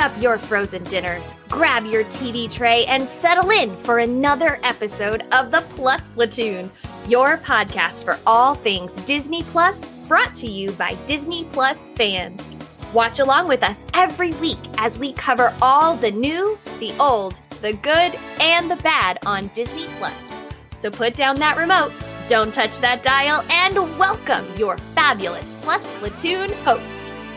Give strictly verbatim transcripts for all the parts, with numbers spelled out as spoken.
up your frozen dinners, grab your T V tray, and settle in for another episode of the Plus Platoon, your podcast for all things Disney Plus, brought to you by Disney Plus fans. Watch along with us every week as we cover all the new, the old, the good, and the bad on Disney Plus. So put down that remote, don't touch that dial, and welcome your fabulous Plus Platoon host.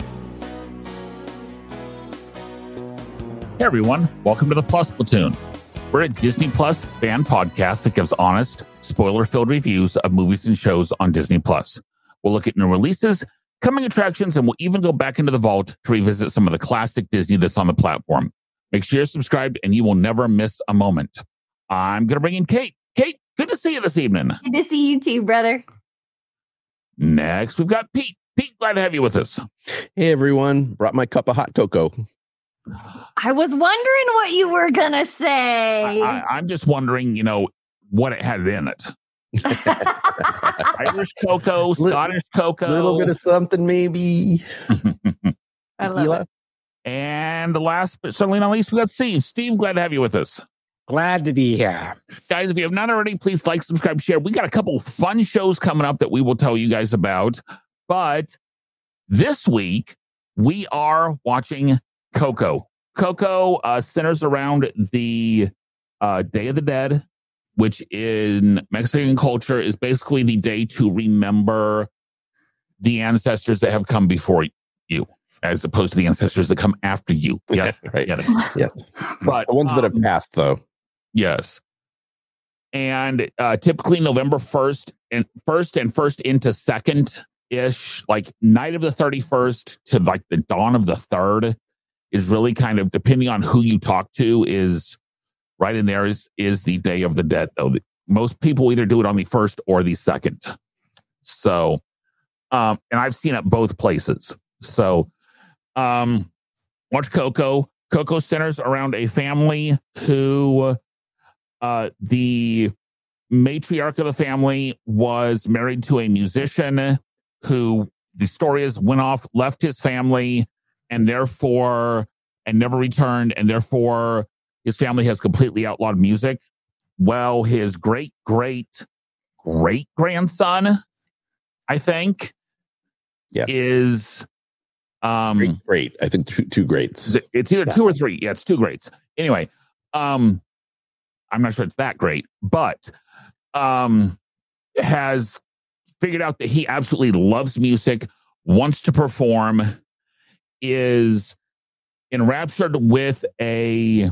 Hey everyone, welcome to the Plus Platoon. We're a Disney Plus fan podcast that gives honest, spoiler-filled reviews of movies and shows on Disney Plus. We'll look at new releases, coming attractions, and we'll even go back into the vault to revisit some of the classic Disney that's on the platform. Make sure you're subscribed and you will never miss a moment. I'm going to bring in Kate. Kate, good to see you this evening. Good to see you too, brother. Next, we've got Pete. Pete, glad to have you with us. Hey everyone, brought my cup of hot cocoa. I was wondering what you were going to say. I, I, I'm just wondering, you know, what it had in it. Irish cocoa, Scottish cocoa. A little bit of something, maybe. I love it. And the last, but certainly not least, we got Steve. Steve, glad to have you with us. Glad to be here. Guys, if you have not already, please like, subscribe, share. We got a couple fun shows coming up that we will tell you guys about. But this week, we are watching Coco. Coco uh, centers around the uh, Day of the Dead, which in Mexican culture is basically the day to remember the ancestors that have come before you, as opposed to the ancestors that come after you. Yes, right. Yes. Yes. But the ones um, that have passed, though. Yes. And uh, typically November first and first and first into second ish, like night of the thirty-first to like the dawn of the third. Is really kind of, depending on who you talk to, is right in there is, is the Day of the Dead, though. Most people either do it on the first or the second. So, um, and I've seen it both places. So, um, watch Coco. Coco centers around a family who, uh, the matriarch of the family was married to a musician who, the story is, went off, left his family, and therefore, and never returned, and therefore his family has completely outlawed music. Well, his great, great, great grandson, I think, yeah, is um, great, great. I think two, two greats. It's either yeah. two or three. Yeah, it's two greats. Anyway, um, I'm not sure it's that great, but um, has figured out that he absolutely loves music, wants to perform, is enraptured with a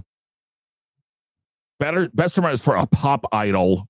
better best term is for a pop idol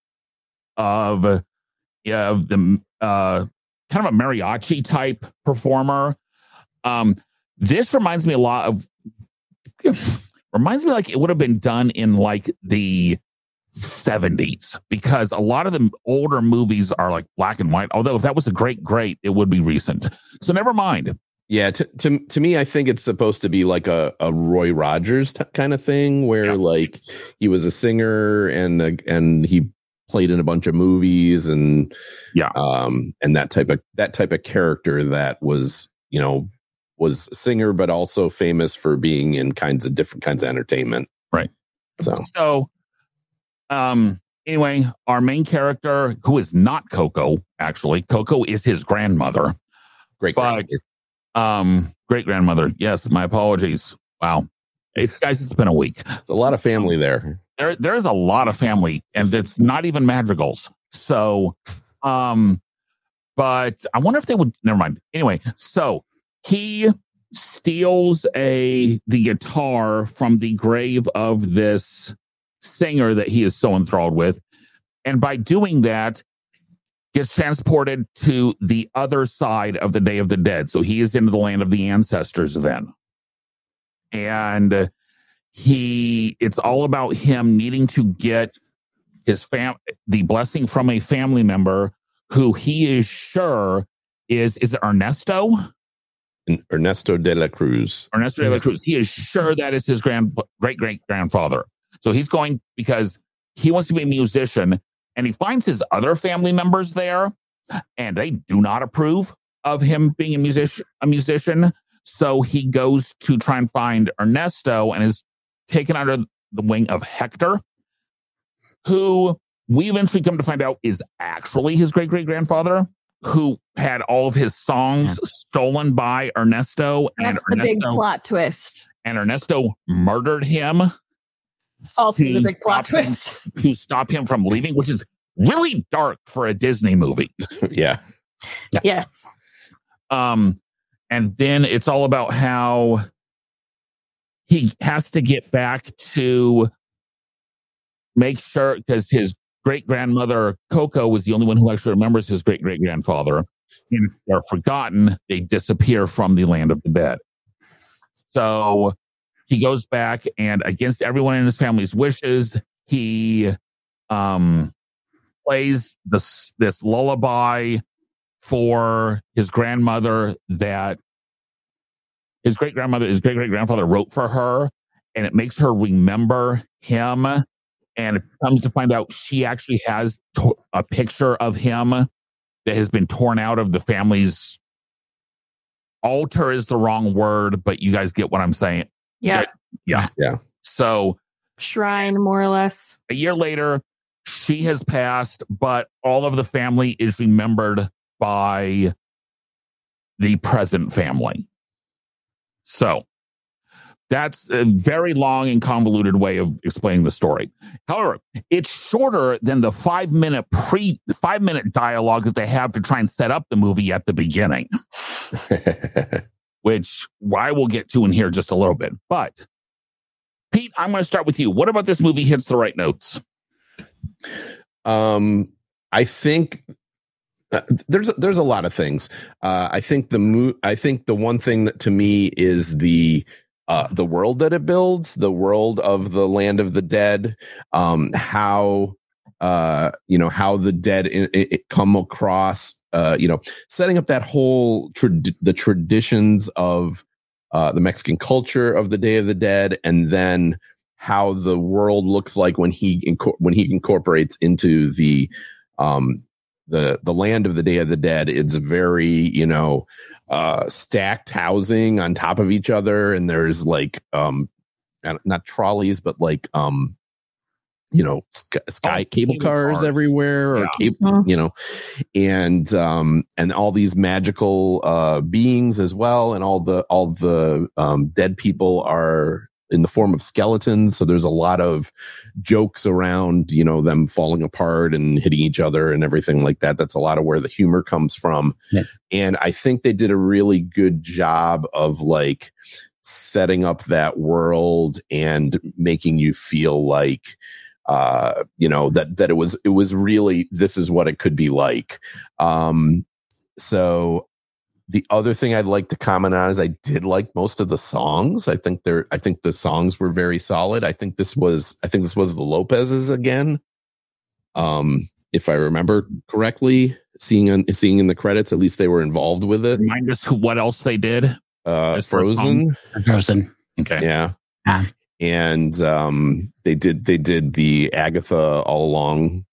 of yeah, of the uh, kind of a mariachi type performer. Um, this reminds me a lot of reminds me like it would have been done in like the seventies, because a lot of the older movies are like black and white. Although if that was a great, great, it would be recent. So never mind. Yeah, to, to to me, I think it's supposed to be like a, a Roy Rogers t- kind of thing, where yeah. like he was a singer and uh, and he played in a bunch of movies and yeah, um, and that type of that type of character that was you know was a singer, but also famous for being in kinds of different kinds of entertainment. Right. So so, um, anyway, our main character, who is not Coco, actually, Coco is his grandmother. Great grandmother. Um, great grandmother. Yes, my apologies. Wow, it's, guys, it's been a week. It's a lot of family there. There, there's a lot of family, and it's not even madrigals. So, um, but I wonder if they would. Never mind. Anyway, so he steals a the guitar from the grave of this singer that he is so enthralled with, and by doing that, gets transported to the other side of the Day of the Dead. So he is into the land of the ancestors then. And he, it's all about him needing to get his fam, the blessing from a family member who he is sure is, is it Ernesto? Ernesto de la Cruz. Ernesto de la Cruz. He is sure that is his grand, great, great grandfather. So he's going because he wants to be a musician. And he finds his other family members there, and they do not approve of him being a music a musician. So he goes to try and find Ernesto and is taken under the wing of Hector, who we eventually come to find out is actually his great-great-grandfather, who had all of his songs yeah. stolen by Ernesto. That's and the Ernesto, big plot twist. And Ernesto murdered him. Also the big plot twist. Him, to stop him from leaving, which is really dark for a Disney movie. yeah. yeah. Yes. Um, and then it's all about how he has to get back to make sure, because his great-grandmother, Coco, was the only one who actually remembers his great-great-grandfather. And if they're forgotten, they disappear from the land of the dead. So he goes back, and against everyone in his family's wishes, he um, plays this, this lullaby for his grandmother that his great-grandmother, his great-great-grandfather wrote for her, and it makes her remember him. And it comes to find out she actually has to- a picture of him that has been torn out of the family's altar is the wrong word, but you guys get what I'm saying. Yeah. Yeah. Yeah. So shrine, more or less. A year later, she has passed, but all of the family is remembered by the present family. So that's a very long and convoluted way of explaining the story. However, it's shorter than the five minute pre five minute dialogue that they have to try and set up the movie at the beginning, which I will get to in here just a little bit. But Pete, I'm going to start with you. What about this movie hits the right notes? Um, I think uh, there's there's a lot of things. Uh, I think the mo- I think the one thing that to me is the uh, the world that it builds, the world of the land of the dead, um, how uh, you know how the dead it, it come across, uh, you know, setting up that whole trad- the traditions of uh, the Mexican culture of the Day of the Dead, and then how the world looks like when he inco- when he incorporates into the um, the the land of the Day of the Dead. It's very, you know, uh, stacked housing on top of each other, and there's like um, not trolleys, but like um, you know, sky, sky oh, cable cars, cars everywhere, or yeah. cable, you know, and um, and all these magical uh, beings as well, and all the all the um, dead people are in the form of skeletons. So there's a lot of jokes around, you know, them falling apart and hitting each other and everything like that. That's a lot of where the humor comes from. Yeah. And I think they did a really good job of like setting up that world and making you feel like, uh, you know, that, that it was, it was really, this is what it could be like. Um, so the other thing I'd like to comment on is I did like most of the songs. I think they're, I think the songs were very solid. I think this was, I think this was the Lopez's again. Um, if I remember correctly, seeing on, seeing in the credits, at least they were involved with it. Remind us who, what else they did. Uh, Frozen. Frozen. Okay. Yeah. yeah. And um, they did, they did the Agatha All Along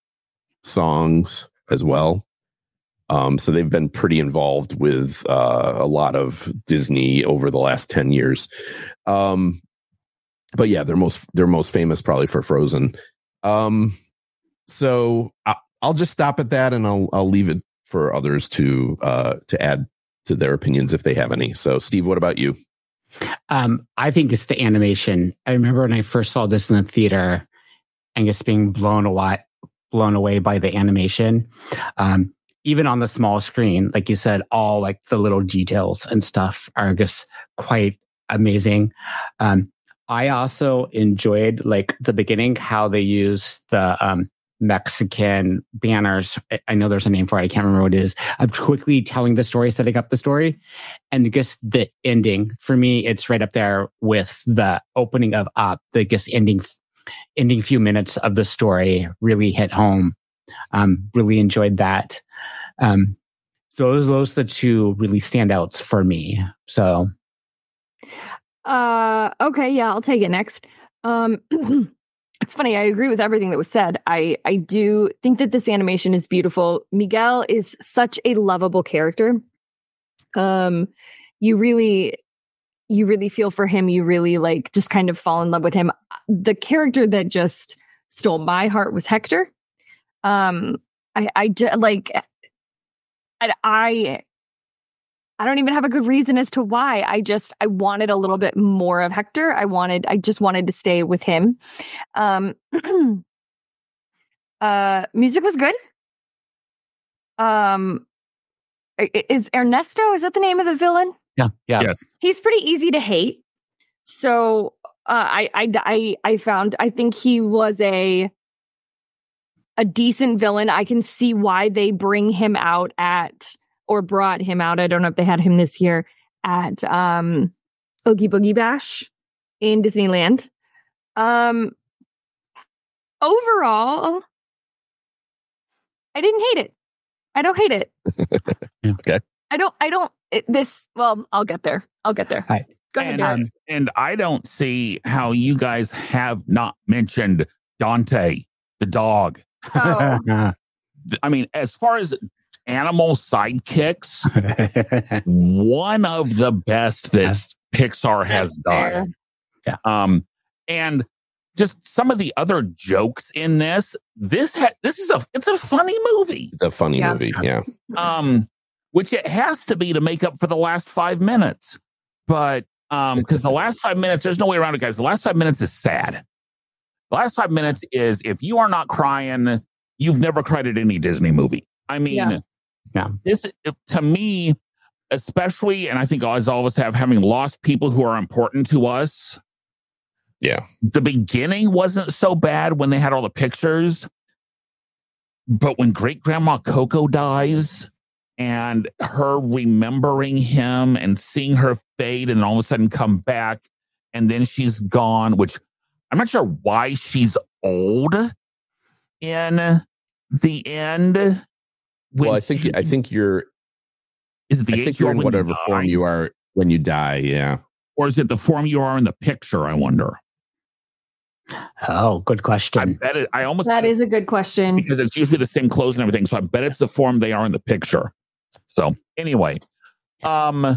songs as well. Um, so they've been pretty involved with uh, a lot of Disney over the last ten years. Um, but yeah, they're most they're most famous probably for Frozen. Um, so I, I'll just stop at that, and I'll I'll leave it for others to uh, to add to their opinions if they have any. So, Steve, what about you? Um, I think it's the animation. I remember when I first saw this in the theater, and just being blown away blown away by the animation. Um, Even on the small screen, like you said, all like the little details and stuff are just quite amazing. Um, I also enjoyed like the beginning, how they use the um, Mexican banners. I know there's a name for it. I can't remember what it is. Of quickly telling the story, setting up the story, and just the ending. For me, it's right up there with the opening of Up. The just ending, ending few minutes of the story really hit home. Um, really enjoyed that. Um, those those are the two really standouts for me. So, uh, okay, yeah, I'll take it next. Um, it's funny. I agree with everything that was said. I I do think that this animation is beautiful. Miguel is such a lovable character. Um, you really you really feel for him. You really like just kind of fall in love with him. The character that just stole my heart was Hector. Um, I, I just like, I, I, I don't even have a good reason as to why. I just, I wanted a little bit more of Hector. I wanted, I just wanted to stay with him. Um, uh, music was good. Um, is Ernesto, is that the name of the villain? Yeah. Yeah. Yes. He's pretty easy to hate. So, uh, I, I, I, I found, I think he was a, a decent villain. I can see why they bring him out at, or brought him out. I don't know if they had him this year at um, Oogie Boogie Bash in Disneyland. Um, overall, I didn't hate it. I don't hate it. Yeah. Okay. I don't, I don't, it, this, well, I'll get there. I'll get there. Right. Go ahead, And, Derek. um, and I don't see how you guys have not mentioned Dante, the dog. Oh. I mean, as far as animal sidekicks, one of the best that Yes. Pixar has Fair. done. Yeah. Um, and just some of the other jokes in this. This ha- this is a it's a funny movie. It's a funny Yeah. movie. Yeah. Um, which it has to be to make up for the last five minutes. But um, because the last five minutes, there's no way around it, guys. The last five minutes is sad. The last five minutes is if you are not crying, you've never cried at any Disney movie. I mean, Yeah. Yeah. this to me, especially, and I think as all of us have, having lost people who are important to us. Yeah. The beginning wasn't so bad when they had all the pictures, but when Great Grandma Coco dies and her remembering him and seeing her fade and all of a sudden come back and then she's gone, which I'm not sure why she's old in the end. When Well, I think she- I think you're is it the I age think you you're are in when you whatever form die? you are when you die. Yeah. Or is it the form you are in the picture? I wonder. Oh, good I question. bet it. I almost That is a good question. because it's usually the same clothes and everything. So I bet it's the form they are in the picture. So anyway, um,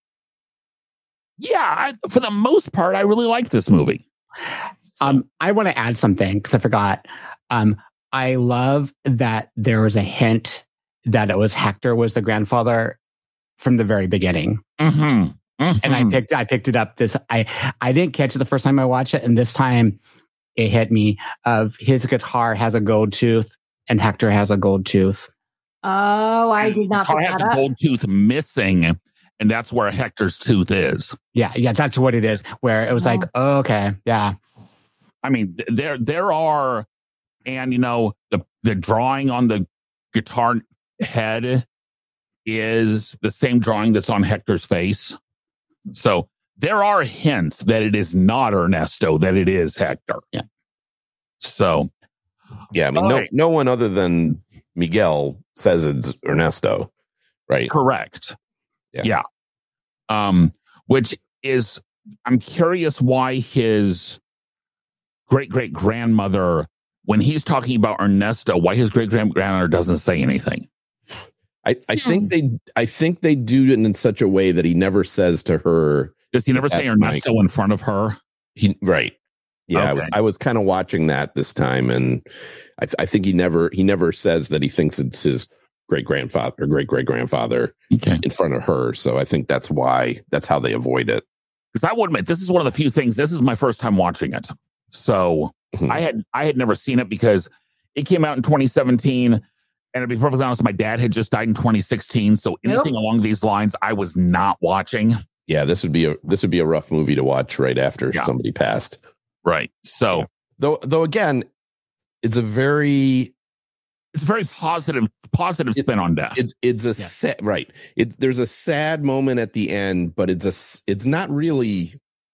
yeah, I, for the most part, I really like this movie. So, Um, I want to add something because I forgot. Um, I love that there was a hint that it was Hector was the grandfather from the very beginning. mhm, mhm. And I picked I picked it up this I I didn't catch it the first time I watched it, and this time it hit me of his guitar has a gold tooth and Hector has a gold tooth. Oh, I did not Guitar pick has that a up. gold tooth missing, and that's where Hector's tooth is. Yeah, yeah, that's what it is. Where it was like, oh, okay, yeah, I mean, th- there there are, and you know, the the drawing on the guitar head is the same drawing that's on Hector's face. So there are hints that it is not Ernesto, that it is Hector. Yeah. So Yeah. I mean, All no right. no one other than Miguel says it's Ernesto, right? correct. Yeah. Yeah. Um, which is, I'm curious why his great great grandmother, when he's talking about Ernesto, why his great grandmother doesn't say anything. I, I think they I think they do it in such a way that he never says to her. Does he never say That's my- Ernesto in front of her? He right. Yeah, I was Okay. I was kind of watching that this time, and I, th- I think he never he never says that he thinks it's his great grandfather or great great grandfather Okay. in front of her. So I think that's why that's how they avoid it. Because I would admit, this is one of the few things. This is my first time watching it, so Mhm. I had I had never seen it because it came out in twenty seventeen, and to be perfectly honest, my dad had just died in twenty sixteen. So anything along these lines, I was not watching. Yeah, this would be a this would be a rough movie to watch right after Yeah. somebody passed. Right. So Yeah. Though though again, it's a very it's a very positive positive It- spin on death. it's it's a Yeah. sad right. It there's a sad moment at the end, but it's a s- it's not really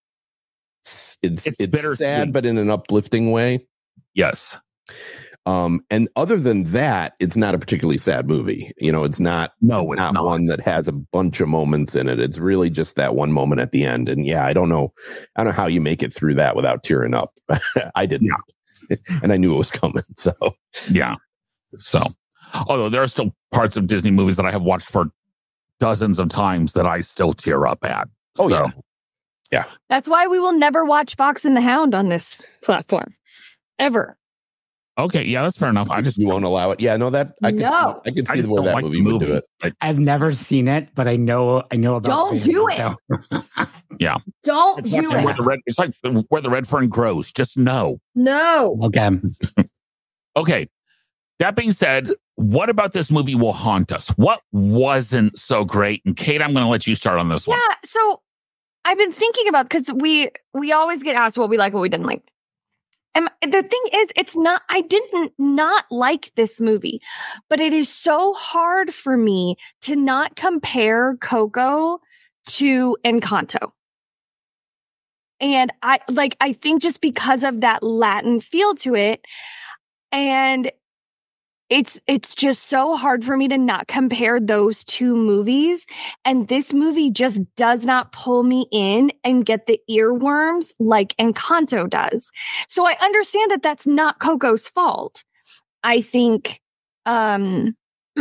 s- it's It's it's, bittersweet. sad, but in an uplifting way. Yes. Um, and other than that, it's not a particularly sad movie. You know, it's not No, it's not, not. one that has a bunch of moments in it. It's really just that one moment at the end. And yeah, I don't know, I don't know how you make it through that without tearing up. I didn't, and I knew it was coming. So Yeah. So, although there are still parts of Disney movies that I have watched for dozens of times that I still tear up at. oh So, yeah, Yeah. That's why we will never watch Fox and the Hound on this platform. Ever. Okay, yeah, that's fair enough. I just you won't allow it. Yeah, no, that I could No. see, I could I see just the way don't that like movie, the movie would do it. But I've never seen it, but I know I know about Don't Van do Damme, it. so- yeah, Don't it's do like where it. the red. It's like the- where the red fern grows. Just no. No. Okay. Okay. That being said, what about this movie will haunt us? What wasn't so great? And Kate, I'm going to let you start on this one. Yeah. So I've been thinking about because we we always get asked what we like, what we didn't like. And the thing is, it's not, I didn't not like this movie, but it is so hard for me to not compare Coco to Encanto. And I like, I think just because of that Latin feel to it, and it's, it's just so hard for me to not compare those two movies. And this movie just does not pull me in and get the earworms like Encanto does. So I understand that that's not Coco's fault. I think, um,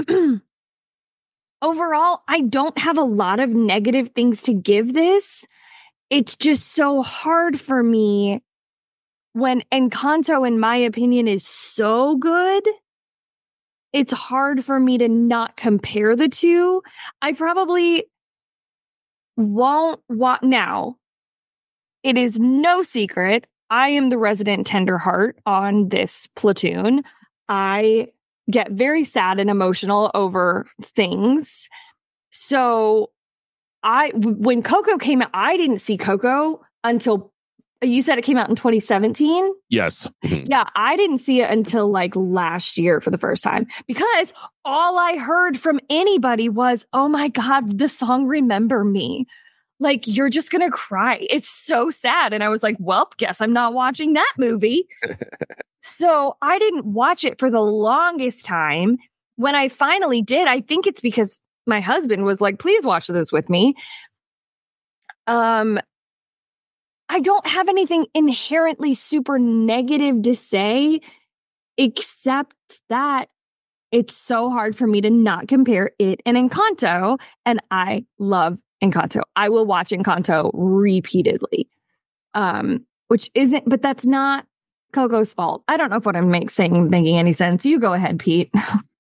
overall, I don't have a lot of negative things to give this. It's just so hard for me when Encanto, in my opinion, is so good. It's hard for me to not compare the two. I probably won't want now. It is no secret. I am the resident tenderheart on this platoon. I get very sad and emotional over things. So I, when Coco came out, I didn't see Coco until you said it came out in twenty seventeen. Yes. Yeah, I didn't see it until like last year for the first time because all I heard from anybody was, oh my God, the song Remember Me. Like, you're just going to cry. It's so sad. And I was like, well, guess I'm not watching that movie. So I didn't watch it for the longest time. When I finally did, I think it's because my husband was like, please watch this with me. Um, I don't have anything inherently super negative to say, except that it's so hard for me to not compare it and Encanto. And I love Encanto. I will watch Encanto repeatedly, um, which isn't, but that's not Coco's fault. I don't know if what I'm make, saying making any sense. You go ahead, Pete.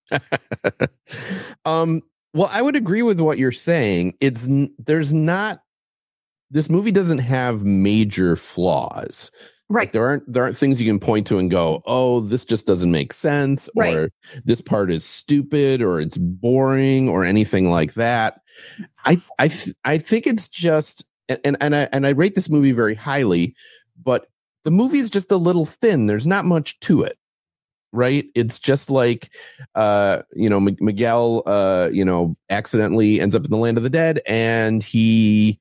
um, well, I would agree with what you're saying. It's there's not. This movie doesn't have major flaws. Right. Like there aren't there aren't things you can point to and go, oh, this just doesn't make sense, right. or this part is stupid, or it's boring, or anything like that. I I th- I think it's just and and I and I rate this movie very highly, but the movie is just a little thin. There's not much to it. Right. It's just like, uh, you know, M- Miguel, uh, you know, accidentally ends up in the land of the dead, and he.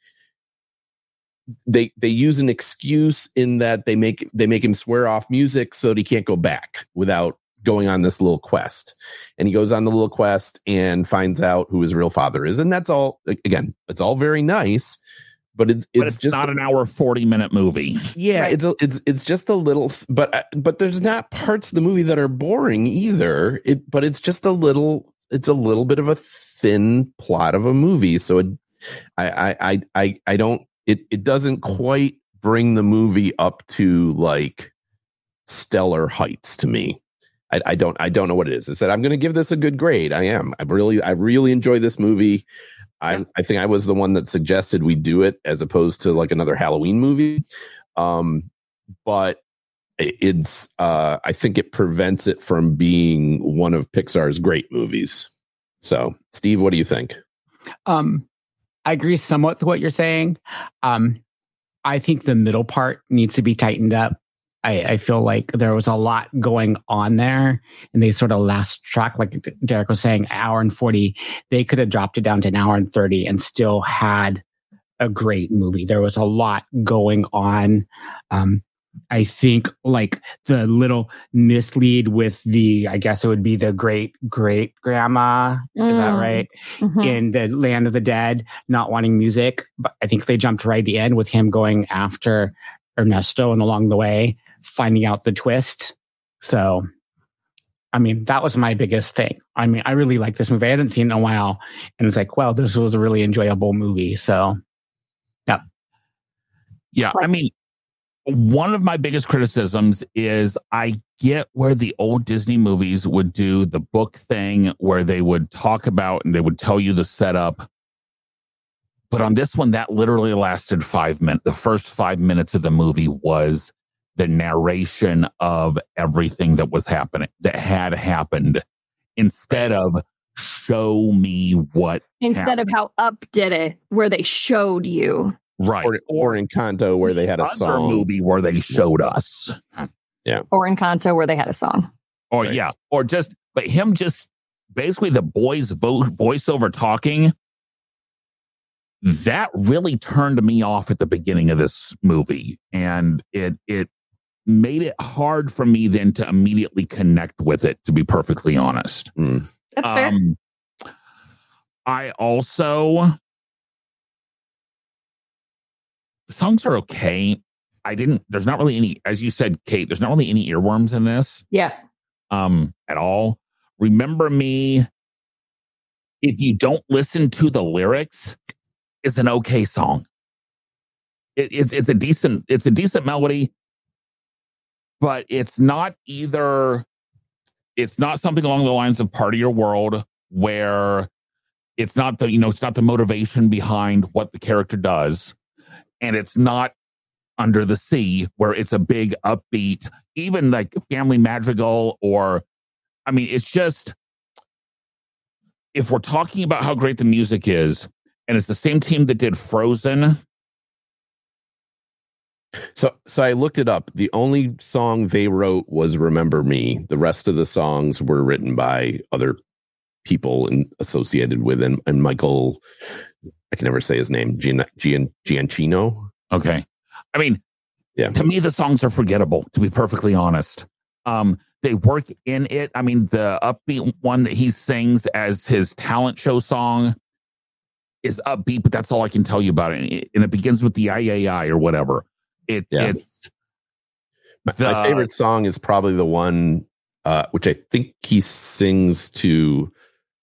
They they use an excuse in that they make they make him swear off music so that he can't go back without going on this little quest. And he goes on the little quest and finds out who his real father is. And that's all. Again, it's all very nice, but it's it's, but it's just not an hour forty minute movie. Yeah, right. it's a, it's it's just a little. But but there's not parts of the movie that are boring either. It but it's just a little. It's a little bit of a thin plot of a movie. So it, I I I I don't. It it doesn't quite bring the movie up to like stellar heights to me. I, I don't I don't know what it is. I said I'm going to give this a good grade. I am. I really I really enjoy this movie. I yeah. I think I was the one that suggested we do it as opposed to like another Halloween movie. Um, but it's uh, I think it prevents it from being one of Pixar's great movies. So, Steve, what do you think? Um. I agree somewhat with what you're saying. Um, I think the middle part needs to be tightened up. I, I feel like there was a lot going on there, and they sort of last track, like Derek was saying, an hour and forty. They could have dropped it down to an hour and thirty and still had a great movie. There was a lot going on. Um, I think like the little mislead with the, I guess it would be the great great grandma. Mm. Is that right? Mm-hmm. In the land of the dead, not wanting music. But I think they jumped right in with him going after Ernesto, and along the way, finding out the twist. So, I mean, that was my biggest thing. I mean, I really like this movie. I hadn't seen it in a while. And it's like, well, this was a really enjoyable movie. So, yeah. Yeah, Like- I mean, one of my biggest criticisms is I get where the old Disney movies would do the book thing where they would talk about and they would tell you the setup. But on this one, that literally lasted five minutes. The first five minutes of the movie was the narration of everything that was happening, that had happened, instead of show me what Instead happened. of how Up did it, where they showed you. Right. Or, or Encanto, where they had a Other song. movie where they showed us. Or Encanto, where they had a song. Or Right. yeah, or just, but him just basically the boys' vo- voiceover talking, that really turned me off at the beginning of this movie. And it, it made it hard for me then to immediately connect with it, to be perfectly honest. Mm. That's fair. Um, I also, the songs are okay. I didn't, there's not really any, as you said, Kate, there's not really any earworms in this Yeah. um, at all. Remember Me, if you don't listen to the lyrics, is an okay song. It, it's it's a decent, it's a decent melody, but it's not either, it's not something along the lines of Part of Your World, where it's not the, you know, it's not the motivation behind what the character does. And it's not Under the Sea, where it's a big upbeat, even like Family Madrigal, or, I mean, it's just, if we're talking about how great the music is, and it's the same team that did Frozen. So, so I looked it up. The only song they wrote was "Remember Me." The rest of the songs were written by other people and associated with, and, and Michael, I can never say his name, Gian, Gian, Giancino. Okay. I mean, Yeah. to me, the songs are forgettable, to be perfectly honest. Um, they work in it. I mean, the upbeat one that he sings as his talent show song is upbeat, but that's all I can tell you about it. And it begins with the I A I or whatever. It, Yeah. It's My, the, my favorite song is probably the one, uh, which I think he sings to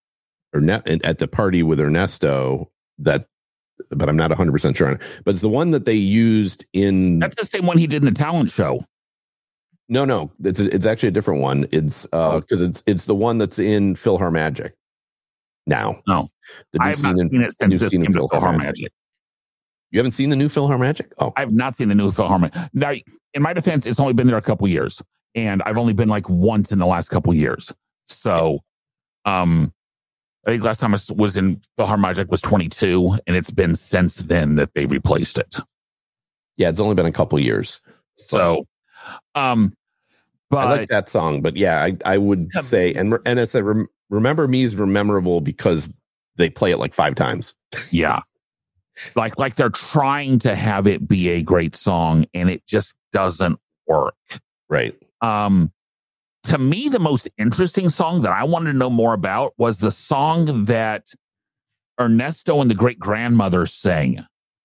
Erne- at the party with Ernesto. That, but I'm not one hundred percent sure on it. But it's the one that they used in. That's the same one he did in the talent show. No, no, it's it's actually a different one. It's uh because it's it's the one that's in PhilharMagic now. No, the new I have scene not in, seen it new since this scene in came to PhilharMagic. PhilharMagic. You haven't seen the new PhilharMagic? Oh, I've not seen the new PhilharMagic. Now, in my defense, it's only been there a couple years, and I've only been like once in the last couple years. So, um, I think last time I was in PhilharMagic was twenty-two, and it's been since then that they replaced it. yeah, it's only been a couple years. So, um, but I like that song, but yeah, I, I would Yeah. say, and and I said, rem, "Remember Me" is memorable because they play it like five times. yeah, like like they're trying to have it be a great song, and it just doesn't work. Right. Um, to me, the most interesting song that I wanted to know more about was the song that Ernesto and the great grandmother sang.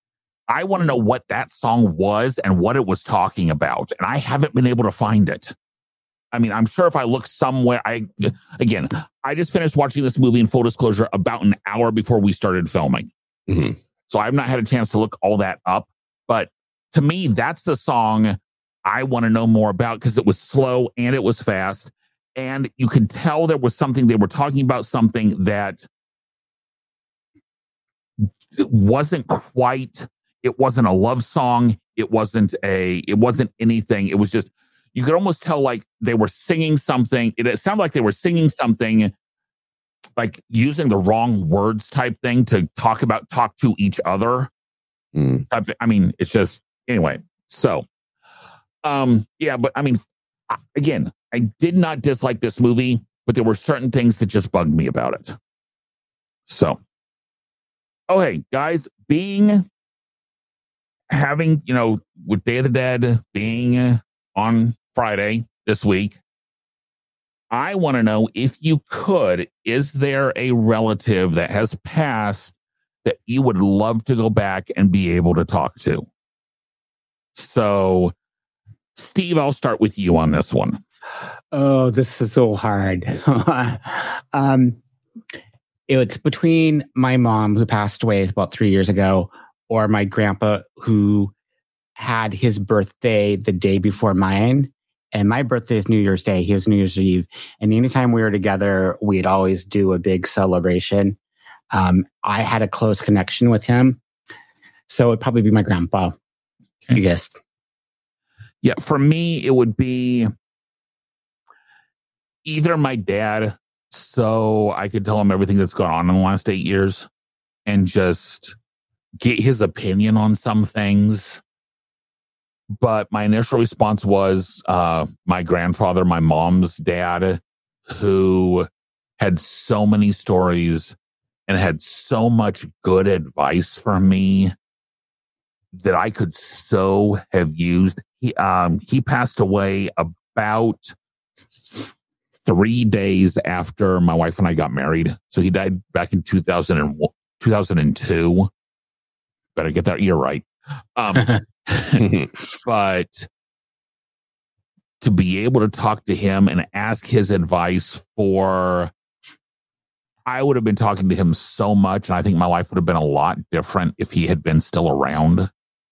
I want to know what that song was and what it was talking about, and I haven't been able to find it. I mean, I'm sure if I look somewhere, I again, I just finished watching this movie in full disclosure about an hour before we started filming. Mhm. So I've not had a chance to look all that up. But to me, that's the song I want to know more about because it was slow and it was fast. And you could tell there was something, they were talking about something that wasn't quite, it wasn't a love song. It wasn't a, it wasn't anything. It was just, you could almost tell like they were singing something. It, it sounded like they were singing something like using the wrong words type thing to talk about, talk to each other. Mm. Type thing. I mean, it's just, anyway. So, um, yeah, but I mean, I- again, I did not dislike this movie, but there were certain things that just bugged me about it. So, oh, hey, guys, being, having, you know, with Day of the Dead being on Friday this week, I want to know if you could, is there a relative that has passed that you would love to go back and be able to talk to? So, Steve, I'll start with you on this one. Oh, this is so hard. um, it's between my mom, who passed away about three years ago, or my grandpa, who had his birthday the day before mine. And my birthday is New Year's Day. He was New Year's Eve. And anytime we were together, we'd always do a big celebration. Um, I had a close connection with him. So it'd probably be my grandpa, okay. I guess. Yeah, for me, it would be either my dad, so I could tell him everything that's gone on in the last eight years and just get his opinion on some things. But my initial response was uh, my grandfather, my mom's dad, who had so many stories and had so much good advice for me that I could so have used. He um, he passed away about three days after my wife and I got married. So he died back in two thousand two thousand two. Better get that year right. Um, but to be able to talk to him and ask his advice for, I would have been talking to him so much, and I think my life would have been a lot different if he had been still around.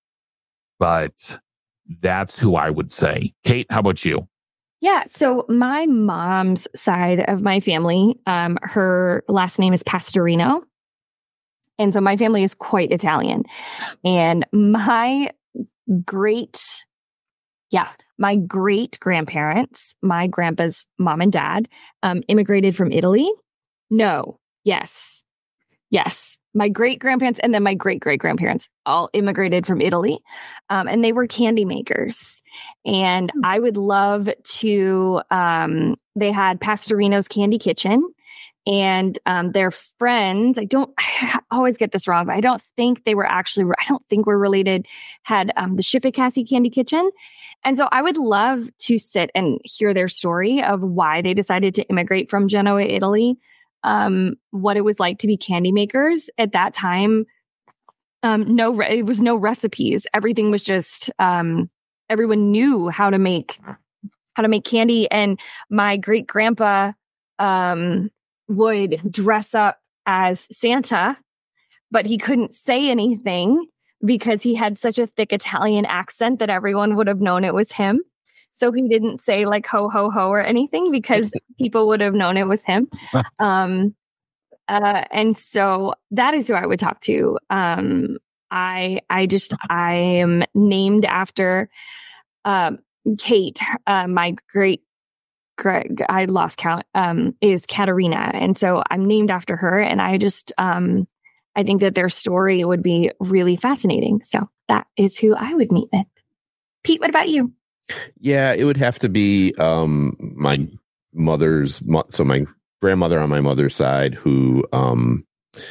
But that's who I would say. Kate, how about you? Yeah. So my mom's side of my family, um, her last name is Pastorino. And so my family is quite Italian. And my great, yeah, my great grandparents, my grandpa's mom and dad, um, immigrated from Italy. No. Yes. Yes. My great grandparents and then my great great grandparents all immigrated from Italy. Um, and they were candy makers. And I would love to, um, they had Pastorino's Candy Kitchen. And um, their friends, I don't I always get this wrong, but I don't think they were actually, I don't think we're related, had um, the Schipicassi Candy Kitchen. And so I would love to sit and hear their story of why they decided to immigrate from Genoa, Italy, um, what it was like to be candy makers at that time. Um, no, it was no recipes. Everything was just, um, everyone knew how to make, how to make candy. And my great grandpa, um, would dress up as Santa, but he couldn't say anything because he had such a thick Italian accent that everyone would have known it was him. So he didn't say like ho, ho, ho or anything because people would have known it was him. Um, uh, and so that is who I would talk to. Um, I, I just, I am named after um, Kate, uh, my great Greg, I lost count, um, is Katerina. And so I'm named after her. And I just, um, I think that their story would be really fascinating. So that is who I would meet with. Pete, what about you? Yeah, it would have to be um, my mother's, so my grandmother on my mother's side, who um,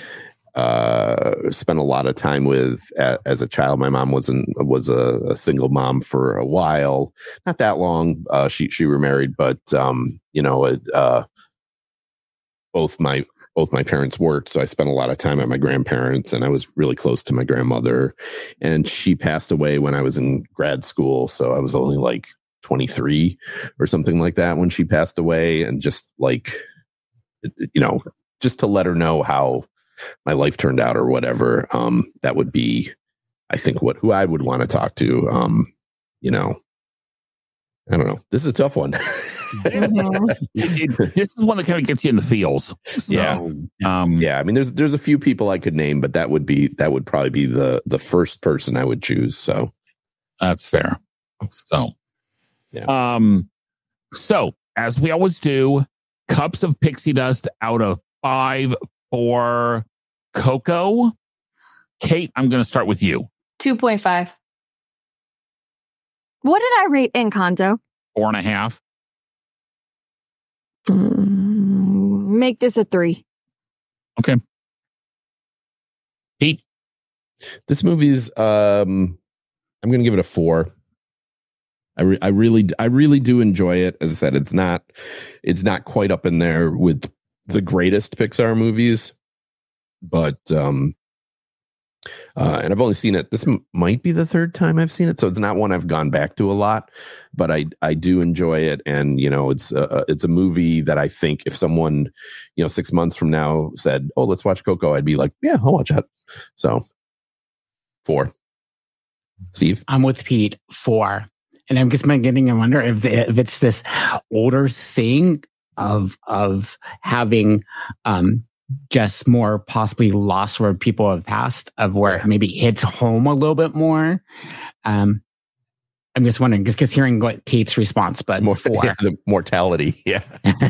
uh, spent a lot of time with a, as a child. My mom wasn't was a, a single mom for a while, not that long. Uh, she she remarried, but um, you know, uh, both my both my parents worked, so I spent a lot of time at my grandparents, and I was really close to my grandmother. And she passed away when I was in grad school, so I was only like twenty-three or something like that when she passed away. And just like, you know, just to let her know how my life turned out or whatever, um, that would be, I think, what who I would want to talk to. Um, you know, I don't know. This is a tough one. Mm-hmm. it, it, this is one that kind of gets you in the feels. So, yeah, um, yeah. I mean, there's there's a few people I could name, but that would be that would probably be the the first person I would choose. So that's fair. So, yeah. Um, so as we always do, cups of pixie dust out of five for Coco. Kate, I'm going to start with you. two point five. What did I rate Encanto? Four and a half. Mm, make this a three. Okay. Pete? This movie's, um, I'm going to give it a four. I, re- I really, I really do enjoy it. As I said, it's not, it's not quite up in there with the greatest Pixar movies, but, um, uh, and I've only seen it. This m- might be the third time I've seen it, so it's not one I've gone back to a lot. But I, I do enjoy it, and you know, it's, uh, it's a movie that I think if someone, you know, six months from now said, "Oh, let's watch Coco," I'd be like, "Yeah, I'll watch that." So, four. Steve? I'm with Pete, four. And I'm just beginning to wonder if, if it's this older thing of of having um, just more possibly loss where people have passed, of where maybe hits home a little bit more. Um, I'm just wondering, just because hearing what Kate's response, but More, four. yeah, the mortality. Yeah.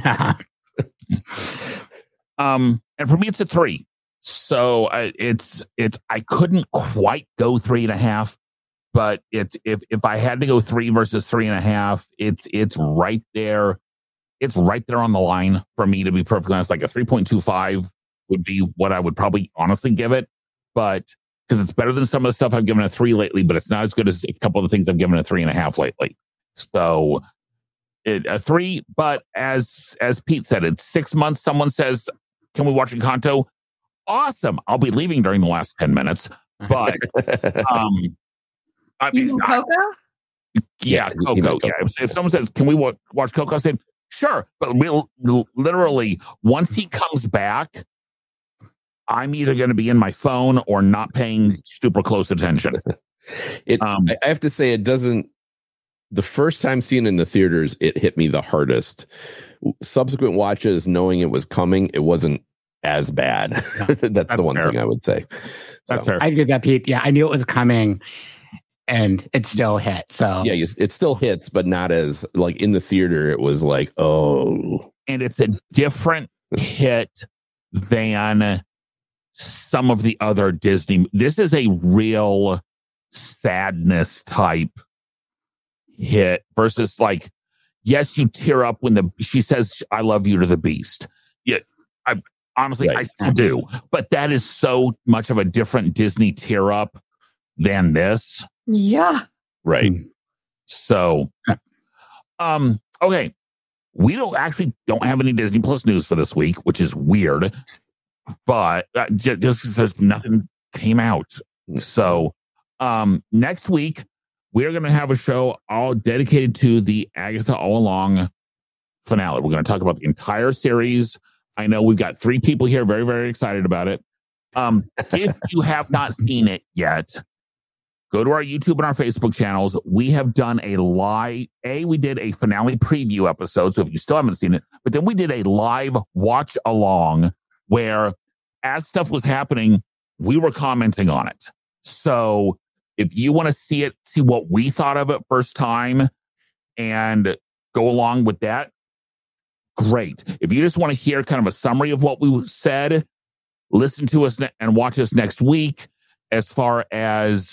um, and for me, it's a three. So I, it's it's I couldn't quite go three and a half, but it's if if I had to go three versus three and a half, it's it's right there. It's right there on the line for me, to be perfectly honest. Like a three point two five would be what I would probably honestly give it, but because it's better than some of the stuff I've given a three lately, but it's not as good as a couple of the things I've given a three and a half lately. So it, a three, but as as Pete said, it's six months. Someone says, "Can we watch Encanto?" Awesome. I'll be leaving during the last ten minutes, but um, I You mean, mean I- Coco? yeah, Yeah, you Coco. meant Yeah, Coco. if, if someone says, "Can we wa- watch Coco?" I said, "Sure," but we'll literally once he comes back, I'm either going to be in my phone or not paying super close attention. It, Um, I I have to say, it doesn't. The first time seeing it in the theaters, it hit me the hardest. Subsequent watches, knowing it was coming, it wasn't as bad. That's, That's the one fair. thing I would say. That's So, fair. I agree with that, Pete. Yeah, I knew it was coming, and it still hit. So yeah, you, it still hits, but not as like in the theater. It was like, oh, And it's a different hit than some of the other Disney. This is a real sadness type hit versus like, yes, you tear up when the she says "I love you" to the Beast. Yeah, I honestly I Right. still do, but that is so much of a different Disney tear up than this. Yeah. right. So, um, okay, we don't actually don't have any Disney Plus news for this week, which is weird. But uh, j- just because there's nothing came out, so um, next week we're going to have a show all dedicated to the Agatha All Along finale. We're going to talk about the entire series. I know we've got three people here very, very excited about it. Um, if you have not seen it yet, go to our YouTube and our Facebook channels. We have done a live, A, we did a finale preview episode. So if you still haven't seen it, but then we did a live watch along where as stuff was happening, we were commenting on it. So if you want to see it, see what we thought of it first time and go along with that, great. If you just want to hear kind of a summary of what we said, listen to us ne- and watch us next week as far as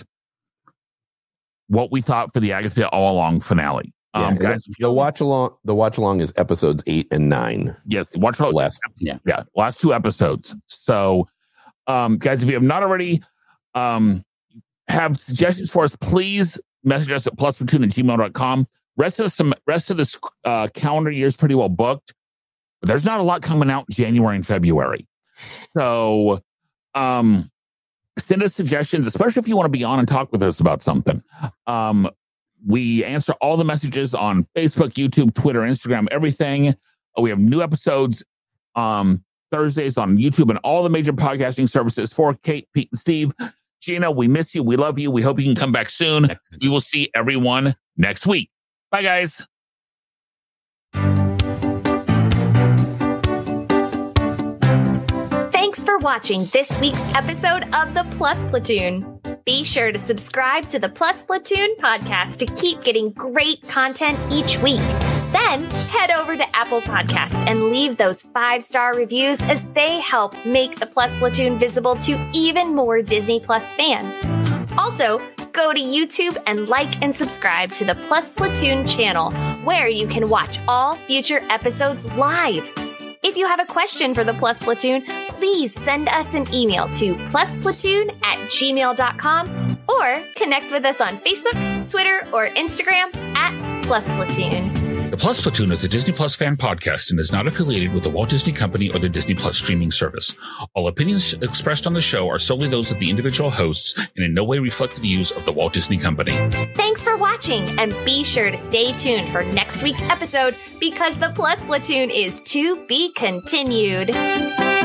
what we thought for the Agatha All Along finale. Yeah, Um, and guys, the, the watch along, the watch along is episodes eight and nine. yes, watch for Last, yeah, yeah, last two episodes. So, um, guys, if you have not already um, have suggestions for us, please message us at plus platoon at gmail dot com. Rest of the some rest of this uh, calendar year is pretty well booked, but there's not a lot coming out in January and February. So, um, send us suggestions, especially if you want to be on and talk with us about something. Um, we answer all the messages on Facebook, YouTube, Twitter, Instagram, everything. We have new episodes um, Thursdays on YouTube and all the major podcasting services for Kate, Pete, and Steve. Gina, we miss you. We love you. We hope you can come back soon. We will see everyone next week. Bye, guys. Thanks for watching this week's episode of the Plus Platoon. Be sure to subscribe to the Plus Platoon podcast to keep getting great content each week. Then head over to Apple Podcast and leave those five-star reviews as they help make the Plus Platoon visible to even more Disney Plus fans. Also, go to YouTube and like and subscribe to the Plus Platoon channel, where you can watch all future episodes live. If you have a question for the Plus Platoon, please send us an email to plusplatoon at gmail dot com or connect with us on Facebook, Twitter, or Instagram at Plus Platoon. The Plus Platoon is a Disney Plus fan podcast and is not affiliated with the Walt Disney Company or the Disney Plus streaming service. All opinions expressed on the show are solely those of the individual hosts and in no way reflect the views of the Walt Disney Company. Thanks for watching, and be sure to stay tuned for next week's episode because the Plus Platoon is to be continued.